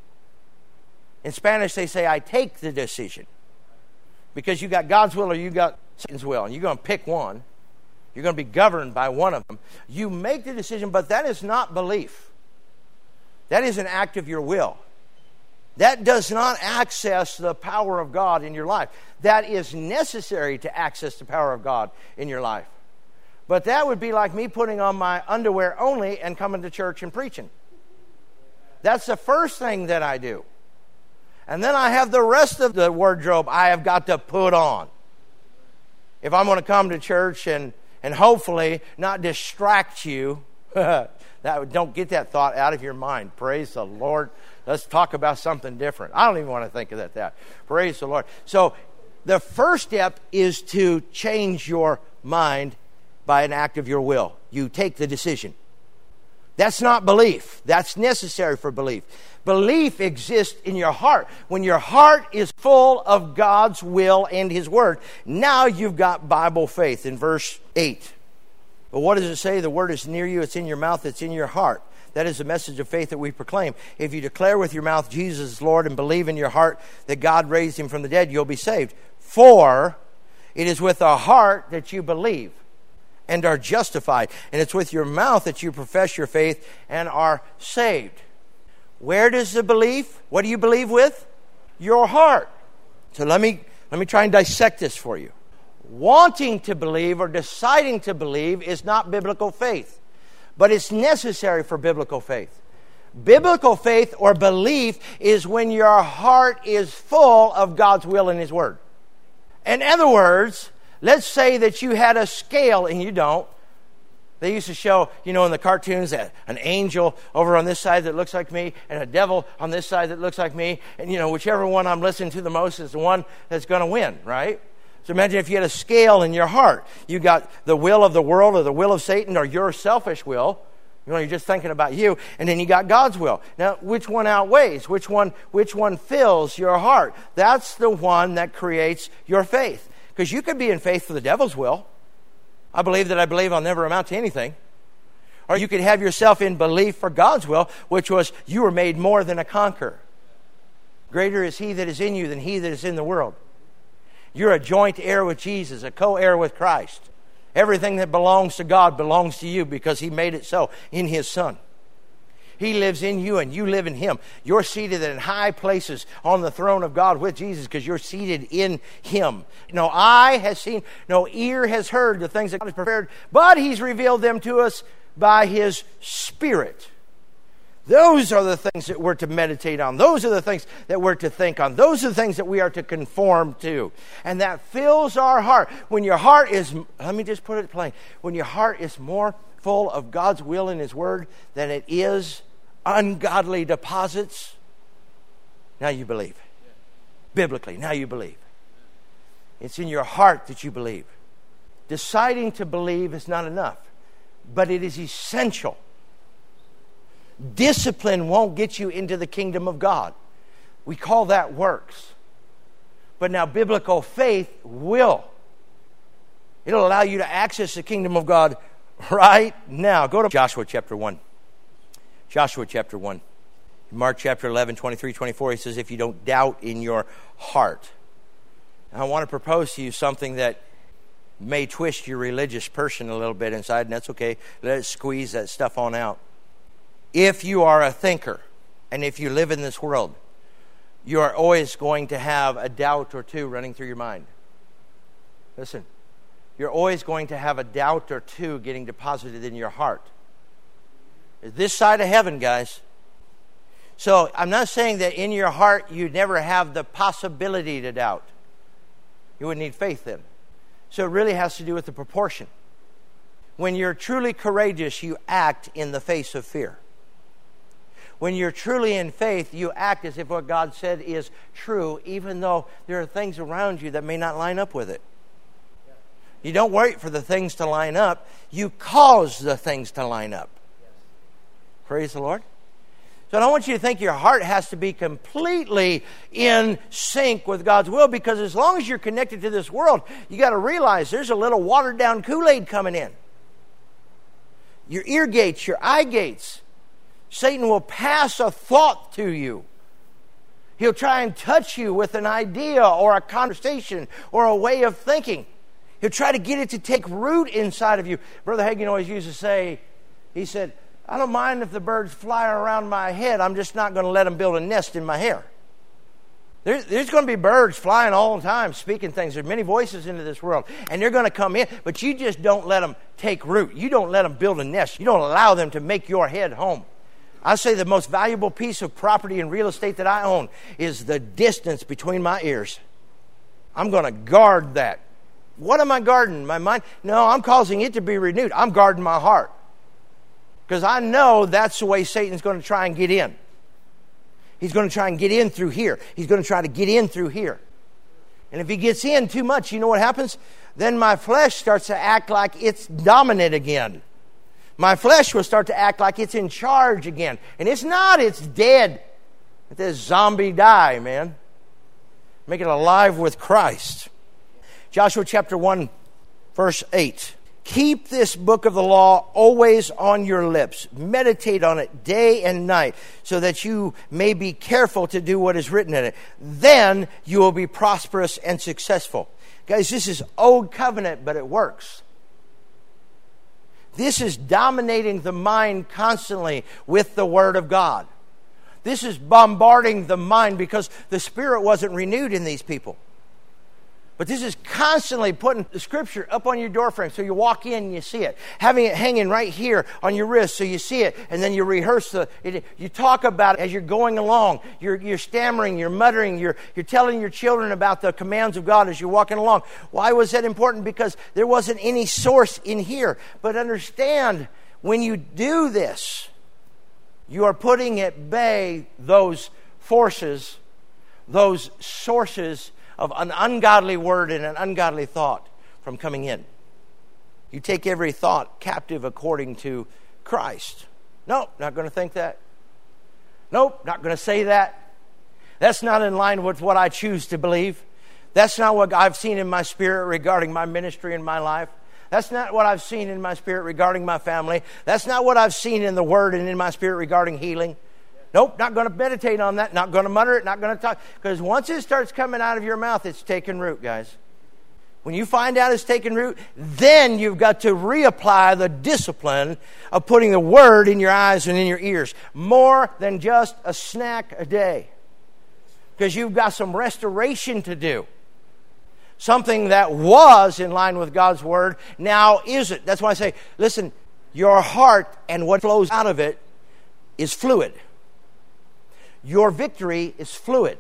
In Spanish they say, I take the decision. Because you got God's will or you got Satan's will. And you're going to pick one. You're going to be governed by one of them. You make the decision, but that is not belief. That is an act of your will. That does not access the power of God in your life. That is necessary to access the power of God in your life. But that would be like me putting on my underwear only and coming to church and preaching. That's the first thing that I do. And then I have the rest of the wardrobe I have got to put on. If I'm going to come to church and, and hopefully not distract you, that don't get that thought out of your mind. Praise the Lord. Let's talk about something different. I don't even want to think of that. that. Praise the Lord. So the first step is to change your mind by an act of your will. You take the decision. That's not belief. That's necessary for belief. Belief exists in your heart. When your heart is full of God's will and His Word, now you've got Bible faith in verse eight. But what does it say? The Word is near you. It's in your mouth. It's in your heart. That is the message of faith that we proclaim. If you declare with your mouth Jesus is Lord and believe in your heart that God raised Him from the dead, you'll be saved. For it is with the heart that you believe and are justified. And it's with your mouth that you profess your faith and are saved. Where does the belief? What do you believe with? Your heart. So let me, let me try and dissect this for you. Wanting to believe or deciding to believe is not biblical faith, but it's necessary for biblical faith. Biblical faith or belief is when your heart is full of God's will and His Word. In other words, let's say that you had a scale and you don't. They used to show, you know, in the cartoons, that an angel over on this side that looks like me and a devil on this side that looks like me. And, you know, whichever one I'm listening to the most is the one that's going to win, right? So imagine if you had a scale in your heart. You got the will of the world or the will of Satan or your selfish will. You know, you're just thinking about you. And then you got God's will. Now, which one outweighs? Which one, which one fills your heart? That's the one that creates your faith. Because you could be in faith for the devil's will. I believe that I believe I'll never amount to anything. Or you could have yourself in belief for God's will, which was you were made more than a conqueror. Greater is He that is in you than he that is in the world. You're a joint heir with Jesus, a co-heir with Christ. Everything that belongs to God belongs to you because He made it so in His Son. He lives in you and you live in Him. You're seated in high places on the throne of God with Jesus because you're seated in Him. No eye has seen, no ear has heard the things that God has prepared, but He's revealed them to us by His Spirit. Those are the things that we're to meditate on. Those are the things that we're to think on. Those are the things that we are to conform to. And that fills our heart. When your heart is, let me just put it plain, when your heart is more full of God's will and His Word than it is ungodly deposits, now you believe. Biblically, now you believe. It's in your heart that you believe. Deciding to believe is not enough, but it is essential. Discipline won't get you into the kingdom of God. We call that works. But now biblical faith will. It'll allow you to access the kingdom of God right now. Go to Joshua chapter one. Joshua chapter one. Mark chapter eleven, twenty-three, twenty-four, he says, if you don't doubt in your heart. Now, I want to propose to you something that may twist your religious person a little bit inside, and that's okay. Let it squeeze that stuff on out. If you are a thinker, and if you live in this world, you are always going to have a doubt or two running through your mind. Listen, you're always going to have a doubt or two getting deposited in your heart. This side of heaven, guys. So I'm not saying that in your heart you never have the possibility to doubt. You would need faith then. So it really has to do with the proportion. When you're truly courageous, you act in the face of fear. When you're truly in faith, you act as if what God said is true, even though there are things around you that may not line up with it. You don't wait for the things to line up. You cause the things to line up. Praise the Lord. So I don't want you to think your heart has to be completely in sync with God's will, because as long as you're connected to this world, you got to realize there's a little watered down Kool-Aid coming in. Your ear gates, your eye gates. Satan will pass a thought to you. He'll try and touch you with an idea or a conversation or a way of thinking. He'll try to get it to take root inside of you. Brother Hagin always used to say, he said, I don't mind if the birds fly around my head. I'm just not going to let them build a nest in my hair. There, there's going to be birds flying all the time, speaking things. There's many voices into this world, and they're going to come in, but you just don't let them take root. You don't let them build a nest. You don't allow them to make your head home. I say the most valuable piece of property and real estate that I own is the distance between my ears. I'm going to guard that. What am I guarding? My mind? No, I'm causing it to be renewed. I'm guarding my heart. Because I know that's the way Satan's going to try and get in. He's going to try and get in through here. He's going to try to get in through here. And if he gets in too much, you know what happens? Then my flesh starts to act like it's dominant again. My flesh will start to act like it's in charge again. And it's not, it's dead. Let this zombie die, man. Make it alive with Christ. Joshua chapter one, verse eight. Keep this book of the law always on your lips. Meditate on it day and night, so that you may be careful to do what is written in it. Then you will be prosperous and successful. Guys, this is old covenant, but it works. This is dominating the mind constantly with the Word of God. This is bombarding the mind because the Spirit wasn't renewed in these people. But this is constantly putting the Scripture up on your doorframe so you walk in and you see it. Having it hanging right here on your wrist so you see it, and then you rehearse the, it, you talk about it as you're going along. You're, you're stammering, you're muttering, you're, you're telling your children about the commands of God as you're walking along. Why was that important? Because there wasn't any source in here. But understand, when you do this, you are putting at bay those forces, those sources of an ungodly word and an ungodly thought from coming in. You take every thought captive according to Christ. Nope, not going to think that. Nope, not going to say that. That's not in line with what I choose to believe. That's not what I've seen in my spirit regarding my ministry and my life. That's not what I've seen in my spirit regarding my family. That's not what I've seen in the Word and in my spirit regarding healing. Nope, not going to meditate on that, not going to mutter it, not going to talk. Because once it starts coming out of your mouth, it's taking root, guys. When you find out it's taking root, then you've got to reapply the discipline of putting the Word in your eyes and in your ears. More than just a snack a day. Because you've got some restoration to do. Something that was in line with God's Word now isn't. That's why I say, listen, your heart and what flows out of it is fluid. Your victory is fluid.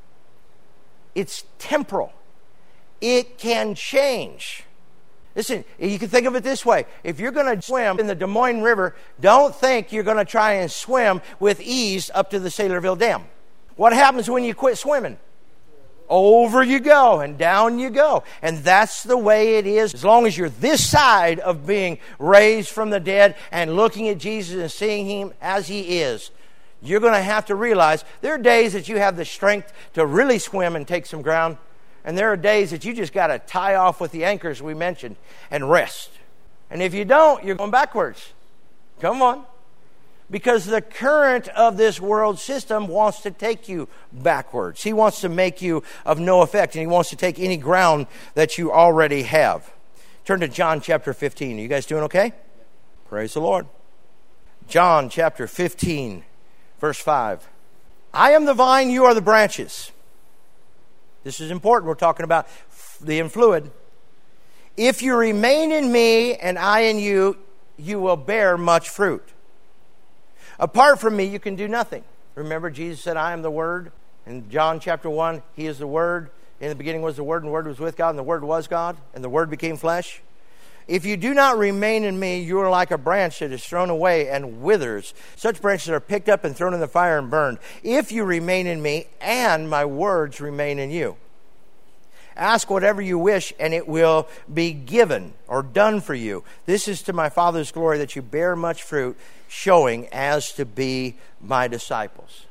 It's temporal. It can change. Listen, you can think of it this way. If you're going to swim in the Des Moines River, don't think you're going to try and swim with ease up to the Saylorville Dam. What happens when you quit swimming? Over you go and down you go. And that's the way it is. As long as you're this side of being raised from the dead and looking at Jesus and seeing Him as He is, you're going to have to realize there are days that you have the strength to really swim and take some ground. And there are days that you just got to tie off with the anchors we mentioned and rest. And if you don't, you're going backwards. Come on. Because the current of this world system wants to take you backwards. He wants to make you of no effect, and he wants to take any ground that you already have. Turn to John chapter fifteen. Are you guys doing okay? Praise the Lord. John chapter fifteen. Verse five, I am the vine, you are the branches. This is important. We're talking about the influid. If you remain in me and I in you, you will bear much fruit. Apart from me, you can do nothing. Remember, Jesus said, I am the Word. In John chapter one, He is the Word. In the beginning was the Word, and the Word was with God, and the Word was God, and the Word became flesh. If you do not remain in me, you are like a branch that is thrown away and withers. Such branches are picked up and thrown in the fire and burned. If you remain in me, and my words remain in you. Ask whatever you wish, and it will be given or done for you. This is to my Father's glory, that you bear much fruit, showing as to be my disciples.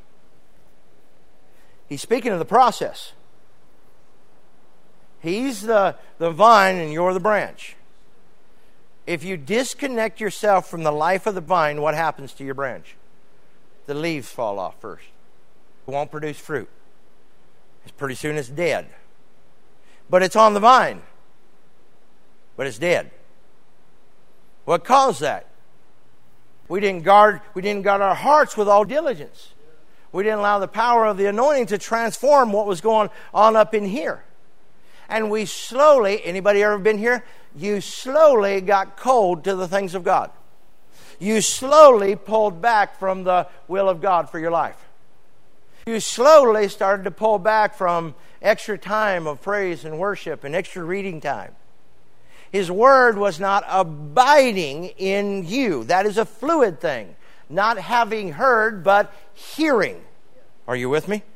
He's speaking of the process. He's the, the vine, and you're the branch. If you disconnect yourself from the life of the vine, what happens to your branch? The leaves fall off first. It won't produce fruit. It's pretty soon it's dead. But it's on the vine. But it's dead. What caused that? We didn't guard, we didn't guard our hearts with all diligence. We didn't allow the power of the anointing to transform what was going on up in here. And we slowly, anybody ever been here? You slowly got cold to the things of God. You slowly pulled back from the will of God for your life. You slowly started to pull back from extra time of praise and worship and extra reading time. His word was not abiding in you. That is a fluid thing. Not having heard, but hearing. Are you with me?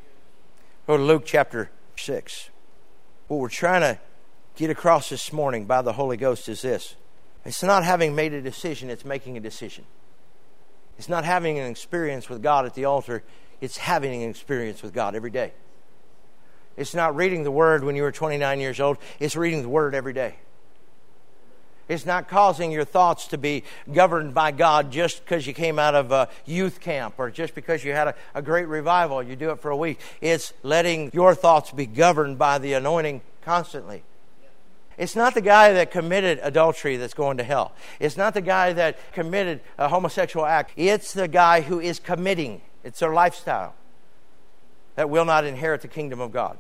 Go to Luke chapter six. What we're trying to get across this morning by the Holy Ghost is this. It's not having made a decision, it's making a decision. It's not having an experience with God at the altar, it's having an experience with God every day. It's not reading the Word when you were twenty-nine years old, it's reading the Word every day. It's not causing your thoughts to be governed by God just because you came out of a youth camp or just because you had a, a great revival. You do it for a week. It's letting your thoughts be governed by the anointing constantly. It's not the guy that committed adultery that's going to hell. It's not the guy that committed a homosexual act. It's the guy who is committing. It's their lifestyle that will not inherit the kingdom of God.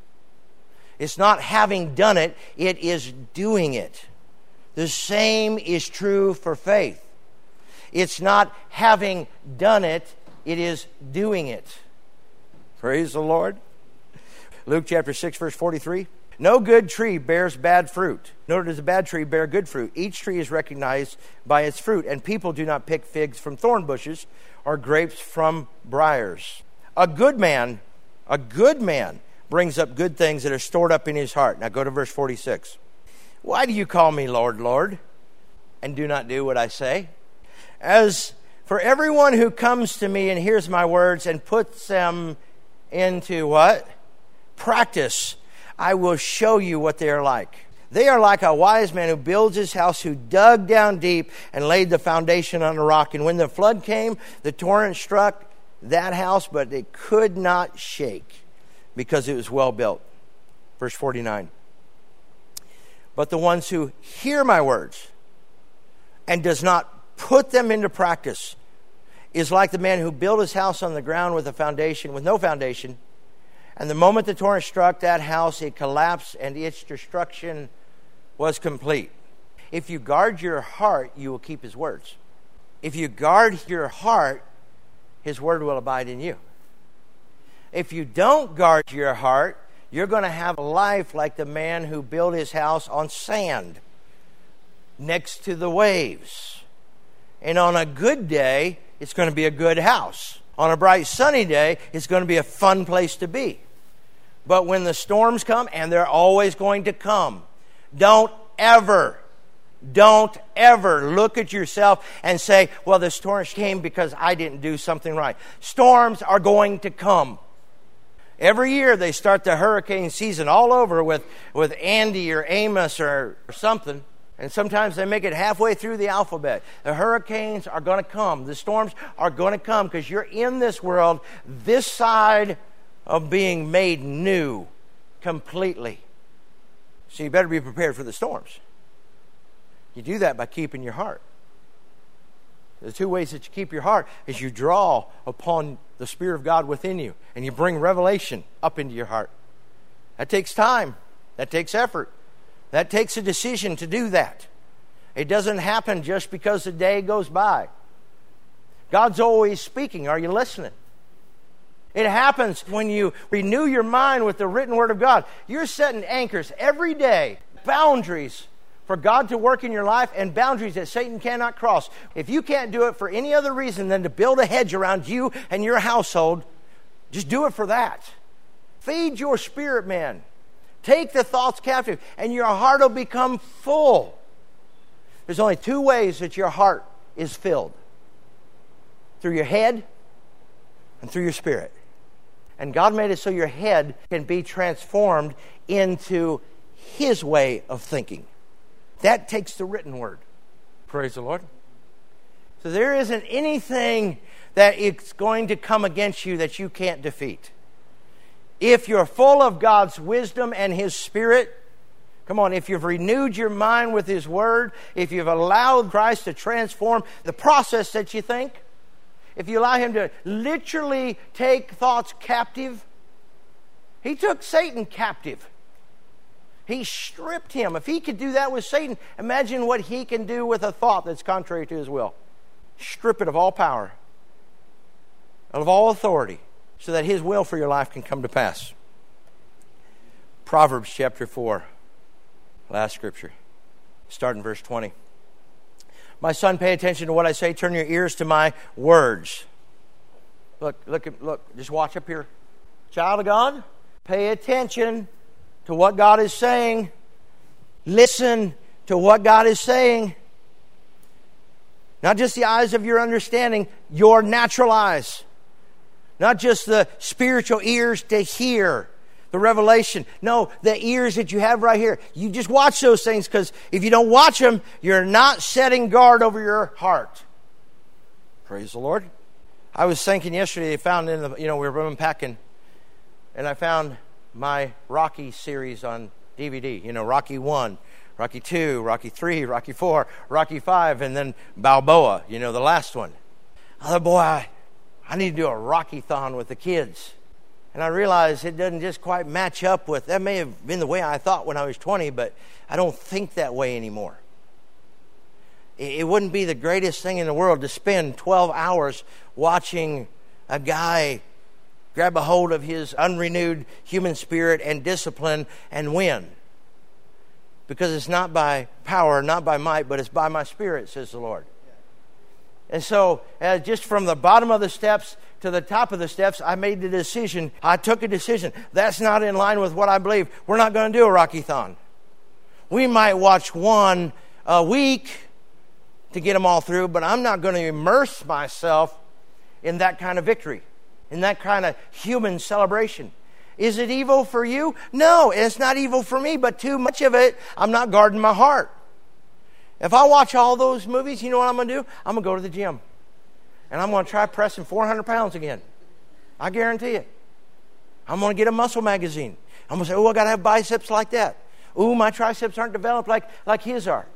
It's not having done it, it is doing it. The same is true for faith. It's not having done it, it is doing it. Praise the Lord. Luke chapter six, verse forty-three. No good tree bears bad fruit, nor does a bad tree bear good fruit. Each tree is recognized by its fruit, and people do not pick figs from thorn bushes or grapes from briars. A good man, a good man brings up good things that are stored up in his heart. Now go to verse forty-six. Why do you call me Lord, Lord, and do not do what I say? As for everyone who comes to me and hears my words and puts them into what? Practice, I will show you what they are like. They are like a wise man who builds his house, who dug down deep and laid the foundation on a rock. And when the flood came, the torrent struck that house, but it could not shake because it was well built. Verse forty-nine. But the ones who hear my words and does not put them into practice is like the man who built his house on the ground with a foundation, with no foundation. And the moment the torrent struck that house, it collapsed and its destruction was complete. If you guard your heart, you will keep his words. If you guard your heart, his word will abide in you. If you don't guard your heart, you're going to have a life like the man who built his house on sand next to the waves. And on a good day, it's going to be a good house. On a bright sunny day, it's going to be a fun place to be. But when the storms come, and they're always going to come, don't ever, don't ever look at yourself and say, well, the storm came because I didn't do something right. Storms are going to come. Every year they start the hurricane season all over with, with Andy or Amos or, or something. And sometimes they make it halfway through the alphabet. The hurricanes are going to come. The storms are going to come because you're in this world, this side of being made new completely. So you better be prepared for the storms. You do that by keeping your heart. The two ways that you keep your heart is you draw upon the Spirit of God within you and you bring revelation up into your heart. That takes time. That takes effort. That takes a decision to do that. It doesn't happen just because the day goes by. God's always speaking. Are you listening? It happens when you renew your mind with the written Word of God. You're setting anchors every day, boundaries for God to work in your life and boundaries that Satan cannot cross. If you can't do it for any other reason than to build a hedge around you and your household, just do it for that. Feed your spirit man. Take the thoughts captive, and your heart will become full. There's only two ways that your heart is filled. Through your head and through your spirit. And God made it so your head can be transformed into His way of thinking. That takes the written word. Praise the Lord. So there isn't anything that is going to come against you that you can't defeat. If you're full of God's wisdom and His Spirit, come on, if you've renewed your mind with His Word, if you've allowed Christ to transform the process that you think, if you allow Him to literally take thoughts captive, He took Satan captive. He stripped him. If He could do that with Satan, imagine what He can do with a thought that's contrary to His will. Strip it of all power, of all authority, so that His will for your life can come to pass. Proverbs chapter four, last scripture, start in verse twenty. My son, pay attention to what I say. Turn your ears to my words. Look, look, look. Just watch up here. Child of God, pay attention to what God is saying. Listen to what God is saying. Not just the eyes of your understanding, your natural eyes. Not just the spiritual ears to hear the revelation. No, the ears that you have right here. You just watch those things, because if you don't watch them, you're not setting guard over your heart. Praise the Lord. I was thinking yesterday, I found in the, you know, we were unpacking, and I found my Rocky series on D V D. You know, Rocky one, Rocky two, Rocky three, Rocky four, Rocky five, and then Balboa, you know, the last one. I thought, boy, I, I need to do a Rocky-thon with the kids. And I realized it doesn't just quite match up with, that may have been the way I thought when I was twenty, but I don't think that way anymore. It, it wouldn't be the greatest thing in the world to spend twelve hours watching a guy grab a hold of his unrenewed human spirit and discipline and win. Because it's not by power, not by might, but it's by my Spirit, says the Lord. And so, uh, just from the bottom of the steps to the top of the steps, I made the decision. I took a decision. That's not in line with what I believe. We're not going to do a Rocky-thon. We might watch one a week to get them all through, but I'm not going to immerse myself in that kind of victory, in that kind of human celebration. Is it evil for you? No, it's not evil for me, but too much of it, I'm not guarding my heart. If I watch all those movies, you know what I'm going to do? I'm going to go to the gym. And I'm going to try pressing four hundred pounds again. I guarantee it. I'm going to get a muscle magazine. I'm going to say, oh, I got to have biceps like that. Oh, my triceps aren't developed like, like his are.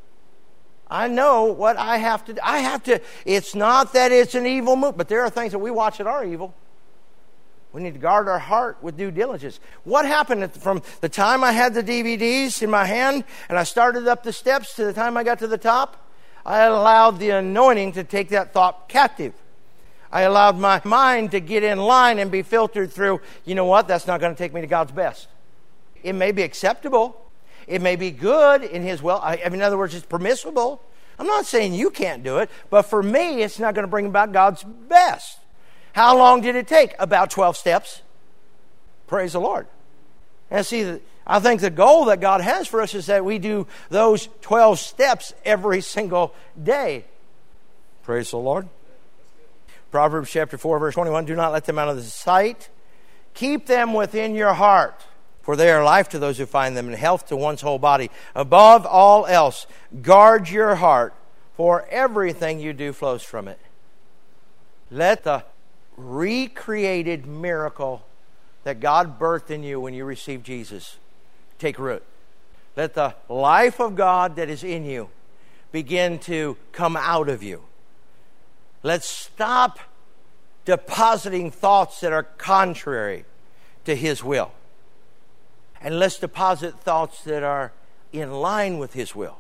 I know what I have to do. I have to. It's not that it's an evil move, but there are things that we watch that are evil. We need to guard our heart with due diligence. What happened from the time I had the D V Ds in my hand and I started up the steps to the time I got to the top? I allowed the anointing to take that thought captive. I allowed my mind to get in line and be filtered through, you know what, that's not going to take me to God's best. It may be acceptable. It may be good in His will. I, I mean, in other words, it's permissible. I'm not saying you can't do it, but for me, it's not going to bring about God's best. How long did it take? About twelve steps. Praise the Lord. And see, I think the goal that God has for us is that we do those twelve steps every single day. Praise the Lord. Proverbs chapter four, verse twenty-one, do not let them out of the sight. Keep them within your heart, for they are life to those who find them and health to one's whole body. Above all else, guard your heart, for everything you do flows from it. Let the recreated miracle that God birthed in you when you received Jesus take root. Let the life of God that is in you begin to come out of you. Let's stop depositing thoughts that are contrary to His will. And let's deposit thoughts that are in line with His will.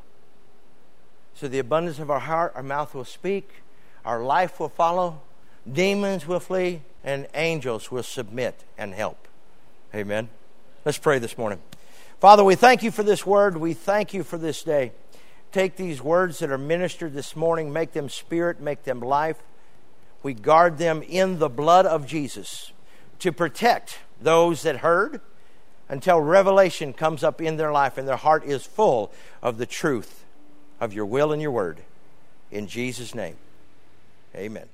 So the abundance of our heart, our mouth will speak, our life will follow, demons will flee, and angels will submit and help. Amen. Let's pray this morning. Father, we thank You for this word. We thank You for this day. Take these words that are ministered this morning, make them spirit, make them life. We guard them in the blood of Jesus to protect those that heard, until revelation comes up in their life and their heart is full of the truth of your will and your word. In Jesus' name, amen.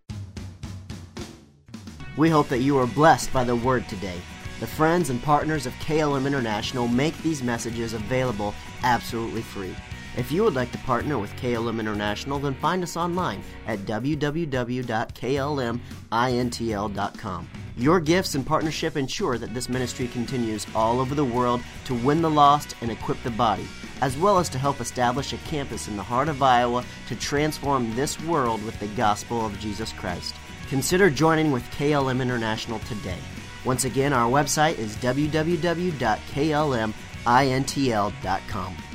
We hope that you are blessed by the word today. The friends and partners of K L M International make these messages available absolutely free. If you would like to partner with K L M International, then find us online at w w w dot k l m intl dot com. Your gifts and partnership ensure that this ministry continues all over the world to win the lost and equip the body, as well as to help establish a campus in the heart of Iowa to transform this world with the gospel of Jesus Christ. Consider joining with K L M International today. Once again, our website is w w w dot k l m intl dot com.